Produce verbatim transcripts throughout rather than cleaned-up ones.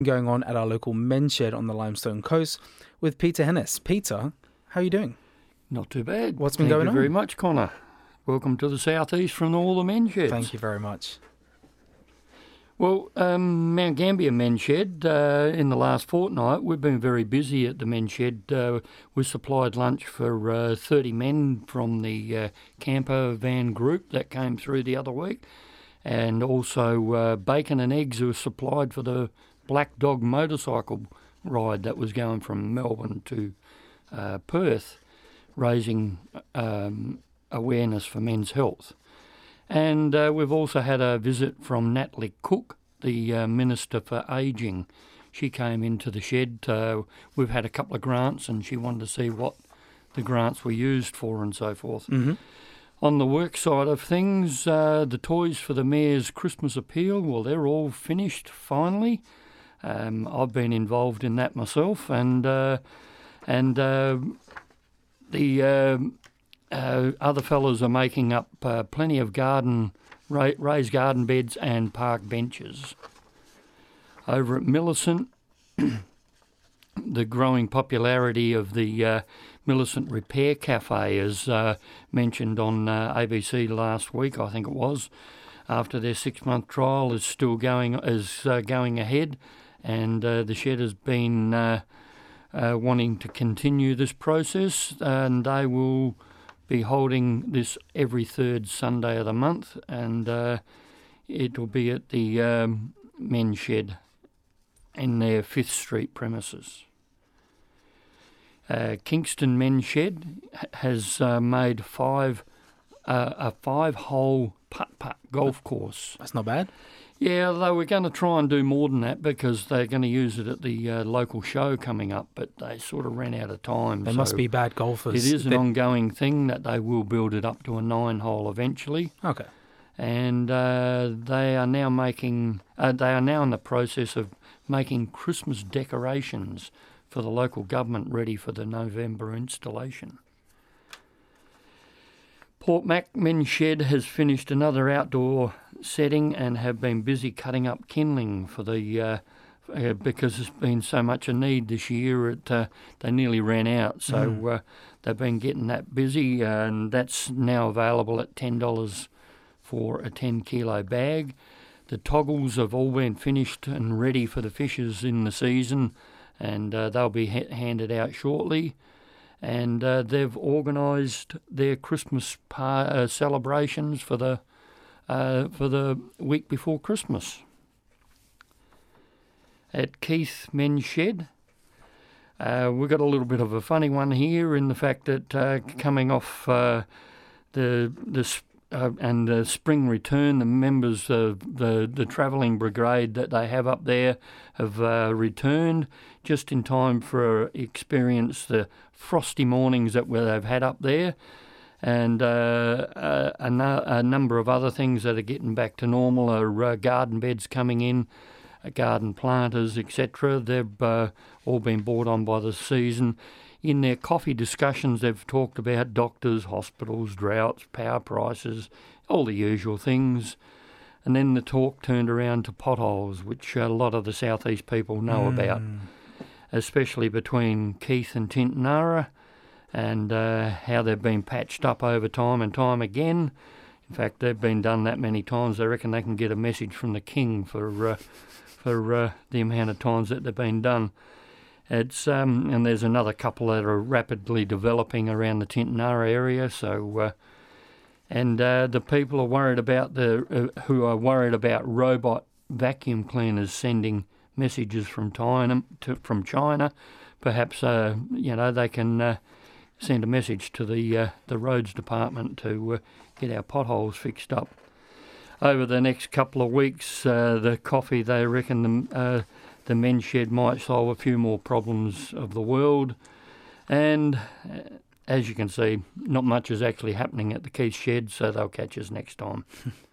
going on at our local men's shed on the Limestone Coast with Peter Hennis. Peter, how are you doing? Not too bad. What's been Thank going you on? very much, Connor. Welcome to the southeast from all the men's sheds. Thank you very much. Well, um, Mount Gambier Men's Shed, uh, in the last fortnight, we've been very busy at the men's shed. Uh, we supplied lunch for uh, thirty men from the uh, camper van group that came through the other week. And also uh, bacon and eggs were supplied for the Black Dog motorcycle ride that was going from Melbourne to uh, Perth, raising um, awareness for men's health. And uh, we've also had a visit from Natalie Cook, the uh, Minister for Ageing. She came into the shed. Uh, we've had a couple of grants and she wanted to see what the grants were used for and so forth. Mm-hmm. On the work side of things, uh, the toys for the Mayor's Christmas appeal, well, they're all finished finally. Um, I've been involved in that myself, and uh, and uh, the uh, uh, other fellas are making up uh, plenty of garden, ra- raised garden beds and park benches. Over at Millicent, the growing popularity of the uh, Millicent Repair Cafe, as uh, mentioned on uh, A B C last week, I think it was, after their six-month trial, is still going is uh, going ahead, and uh, the shed has been uh, uh, wanting to continue this process, and they will be holding this every third Sunday of the month, and uh, it will be at the um, men's shed in their Fifth Street premises. Uh, Kingston Men's Shed has uh, made five uh, a five-hole putt-putt golf course. That's not bad. Yeah, they were going to try and do more than that because they're going to use it at the uh, local show coming up, but they sort of ran out of time. They so must be bad golfers. It is an They're... ongoing thing that they will build it up to a nine-hole eventually. Okay. And uh, they are now making. Uh, they are now in the process of making Christmas decorations for the local government ready for the November installation. Port Mac Men's Shed has finished another outdoor setting and have been busy cutting up kindling for the uh, uh, because there's been so much a need this year. It uh, they nearly ran out, so Mm. uh, they've been getting that busy, uh, and that's now available at ten dollars for a ten kilo bag. The toggles have all been finished and ready for the fishers in the season, and uh, they'll be ha- handed out shortly. And uh, they've organised their Christmas par- uh, celebrations for the uh, for the week before Christmas. At Keith Men's Shed, uh, we've got a little bit of a funny one here in the fact that uh, coming off uh, the the sp- uh, and the spring return, the members of the the travelling brigade that they have up there have uh, returned just in time for experience the frosty mornings that where they've had up there, and uh, a, a, nu- a number of other things that are getting back to normal are uh, garden beds coming in, uh, garden planters, et cetera. They've uh, all been brought on by the season. In their coffee discussions, they've talked about doctors, hospitals, droughts, power prices, all the usual things. And then the talk turned around to potholes, which a lot of the southeast people know Mm. about, especially between Keith and Tintinara, and uh, how they've been patched up over time and time again. In fact, they've been done that many times, they reckon they can get a message from the king for uh, for uh, the amount of times that they've been done. It's um, and there's another couple that are rapidly developing around the Tintinara area. So, uh, and uh, the people are worried about the uh, who are worried about robot vacuum cleaners sending messages from China. To, from China, perhaps uh, you know they can uh, send a message to the uh, the roads department to uh, get our potholes fixed up. Over the next couple of weeks, uh, the coffee they reckon the uh, the men's shed might solve a few more problems of the world, and uh, as you can see, not much is actually happening at the Keith Shed, so they'll catch us next time.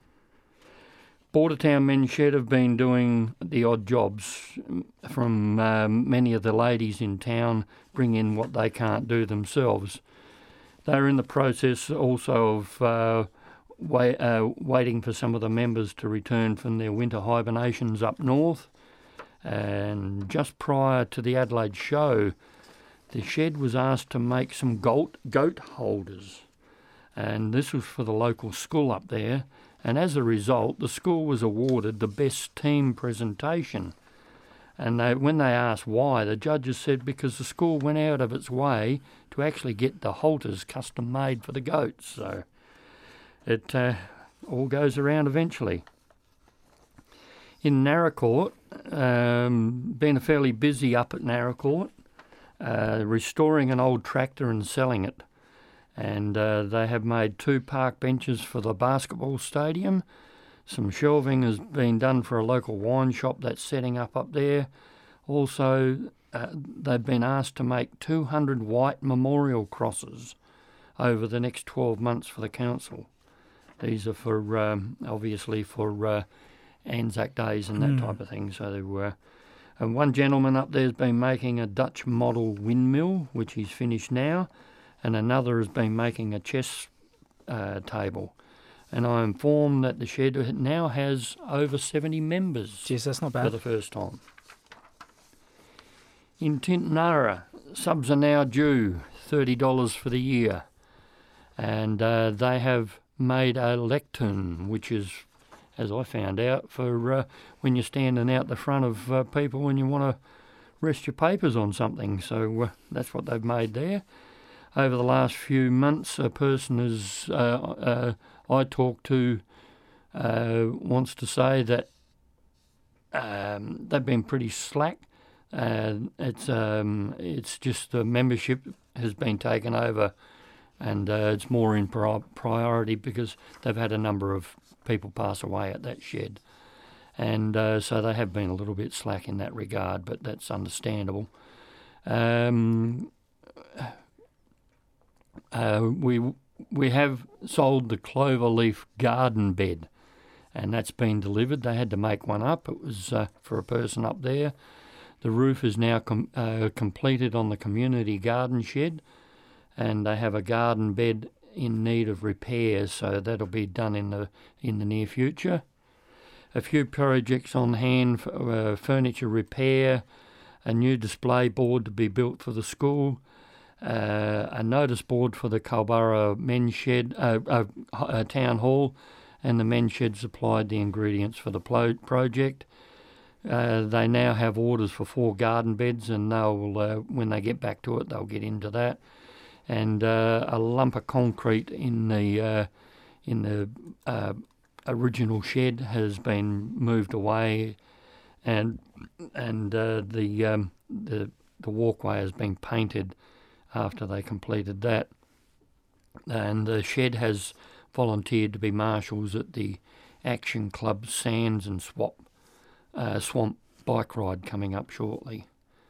Bordertown Men's Shed have been doing the odd jobs from um, many of the ladies in town, bring in what they can't do themselves. They're in the process also of uh, wait, uh, waiting for some of the members to return from their winter hibernations up north. And just prior to the Adelaide show, the shed was asked to make some goat, goat holders. And this was for the local school up there. And as a result, the school was awarded the best team presentation. And they, when they asked why, the judges said because the school went out of its way to actually get the halters custom made for the goats. So it uh, all goes around eventually. In Naracoorte, um, been fairly busy up at Naracoorte, uh, restoring an old tractor and selling it. And uh, they have made two park benches for the basketball stadium. Some shelving has been done for a local wine shop that's setting up up there. Also, uh, they've been asked to make two hundred white memorial crosses over the next twelve months for the council. These are for, um, obviously, for uh, Anzac Days and that mm. type of thing. So they were. And one gentleman up there has been making a Dutch model windmill, which he's finished now, and another has been making a chess uh, table. And I'm informed that the shed now has over seventy members. Jeez, that's not bad. For the first time. In Tintinara, subs are now due, thirty dollars for the year. And uh, they have made a lectern, which is, as I found out, for uh, when you're standing out the front of uh, people and you want to rest your papers on something. So uh, that's what they've made there. Over the last few months, a person is, uh, uh, I talked to uh, wants to say that um, they've been pretty slack. Uh, it's um, it's just the membership has been taken over, and uh, it's more in pri- priority because they've had a number of people pass away at that shed, and uh, so they have been a little bit slack in that regard, but that's understandable. Um, uh, we we have sold the cloverleaf garden bed, and that's been delivered. They had to make one up. It was uh, for a person up there. The roof is now com- uh, completed on the community garden shed, and they have a garden bed in need of repairs, so that'll be done in the in the near future. A few projects on hand for uh, furniture repair, a new display board to be built for the school, uh, a notice board for the Culburra men's shed, uh, uh, uh, town hall, and the men's shed supplied the ingredients for the plo- project. Uh, they now have orders for four garden beds, and they'll uh, when they get back to it, they'll get into that. And uh, a lump of concrete in the uh, in the uh, original shed has been moved away, and and uh, the um, the the walkway has been painted after they completed that. And the shed has volunteered to be marshals at the Action Club Sands and Swap. Uh, swamp bike ride coming up shortly.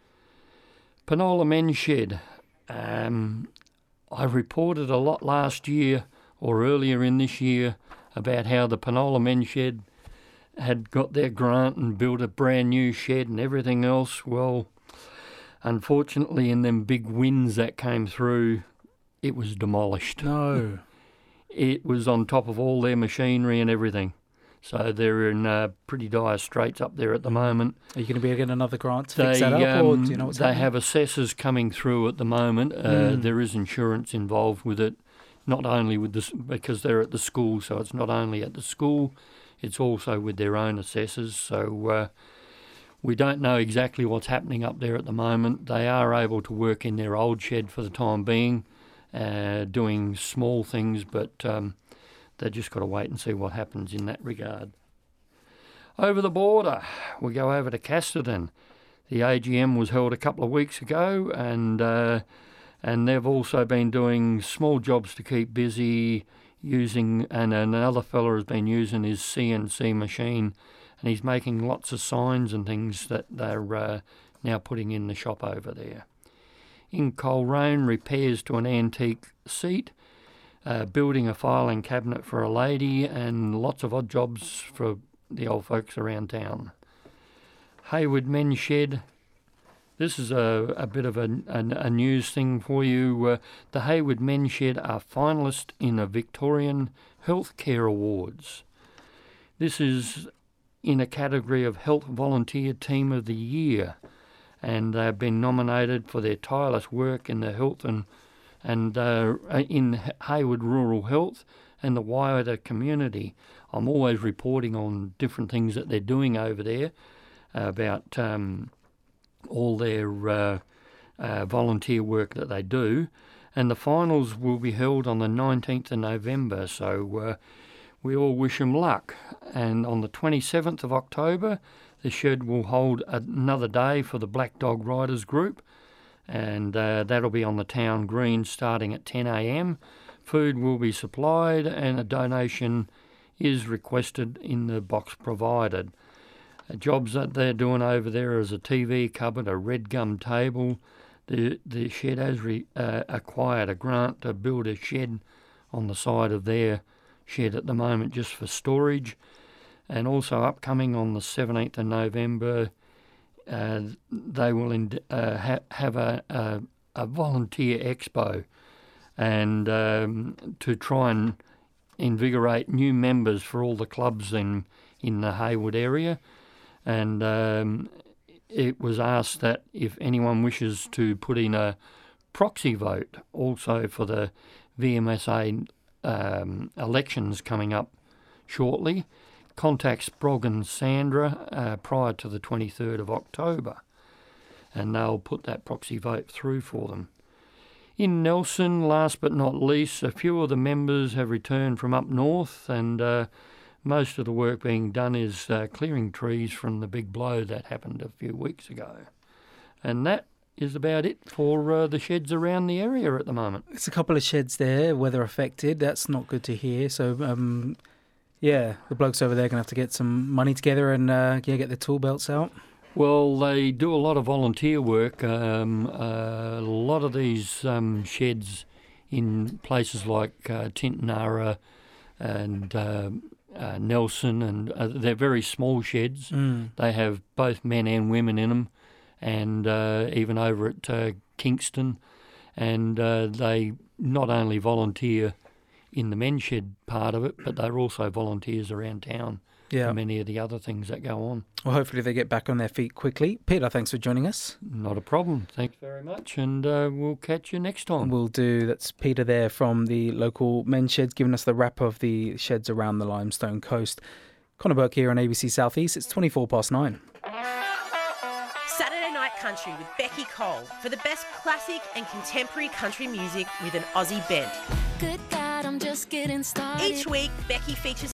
Penola Men's Shed. Um, I reported a lot last year or earlier in this year about how the Penola Men's Shed had got their grant and built a brand new shed and everything else. Well, unfortunately, in them big winds that came through, it was demolished. No. It was on top of all their machinery and everything. So they're in uh, pretty dire straits up there at the moment. Are you going to be getting another grant to they, fix that up, um, or do you know what's They happening? have assessors coming through at the moment. Uh, mm. There is insurance involved with it, not only with this because they're at the school. So it's not only at the school, it's also with their own assessors. So uh, we don't know exactly what's happening up there at the moment. They are able to work in their old shed for the time being, uh, doing small things, but um, they've just got to wait and see what happens in that regard. Over the border, we go over to Casterton. The A G M was held a couple of weeks ago, and uh, and they've also been doing small jobs to keep busy, using, and another fella has been using his C N C machine, and he's making lots of signs and things that they're uh, now putting in the shop over there. In Coleraine, repairs to an antique seat, Uh, building a filing cabinet for a lady, and lots of odd jobs for the old folks around town. Hayward Men's Shed. This is a, a bit of a, a, a news thing for you. Uh, the Hayward Men's Shed are finalists in the Victorian Healthcare Awards. This is in a category of Health Volunteer Team of the Year, and they've been nominated for their tireless work in the health and and uh, in Hayward Rural Health and the wider community. I'm always reporting on different things that they're doing over there about um, all their uh, uh, volunteer work that they do. And the finals will be held on the nineteenth of November, so uh, we all wish them luck. And on the twenty-seventh of October, the shed will hold another day for the Black Dog Riders group, and uh, that'll be on the town green starting at ten a m. Food will be supplied and a donation is requested in the box provided. Uh, jobs that they're doing over there is a T V cupboard, a red gum table. The, the shed has re, uh, acquired a grant to build a shed on the side of their shed at the moment just for storage. And also upcoming on the seventeenth of November, uh, they will in, uh, ha- have a, a, a volunteer expo, and um, to try and invigorate new members for all the clubs in, in the Hayward area. And um, it was asked that if anyone wishes to put in a proxy vote also for the V M S A um, elections coming up shortly, contact Sprog and Sandra uh, prior to the twenty-third of October, and they'll put that proxy vote through for them. In Nelson, last but not least, a few of the members have returned from up north, and uh, most of the work being done is uh, clearing trees from the big blow that happened a few weeks ago. And that is about it for uh, the sheds around the area at the moment. It's a couple of sheds there, weather affected. That's not good to hear. So, um, yeah, the blokes over there are going to have to get some money together and uh, yeah, get their tool belts out. Well, they do a lot of volunteer work. Um, uh, a lot of these um, sheds in places like uh, Tintinara and uh, uh, Nelson, and uh, they're very small sheds. Mm. They have both men and women in them, and uh, even over at uh, Kingston. And uh, they not only volunteer in the men's shed part of it, but they're also volunteers around town. Yeah. For many of the other things that go on. Well, hopefully they get back on their feet quickly. Peter, thanks for joining us. Not a problem. Thanks very much, and uh, we'll catch you next time. We'll do. That's Peter there from the local men's sheds, giving us the wrap of the sheds around the Limestone Coast. Connor Burke here on A B C Southeast. It's twenty-four past nine. Saturday Night Country with Becky Cole for the best classic and contemporary country music with an Aussie bent. Good God, I'm just getting started. Each week, Becky features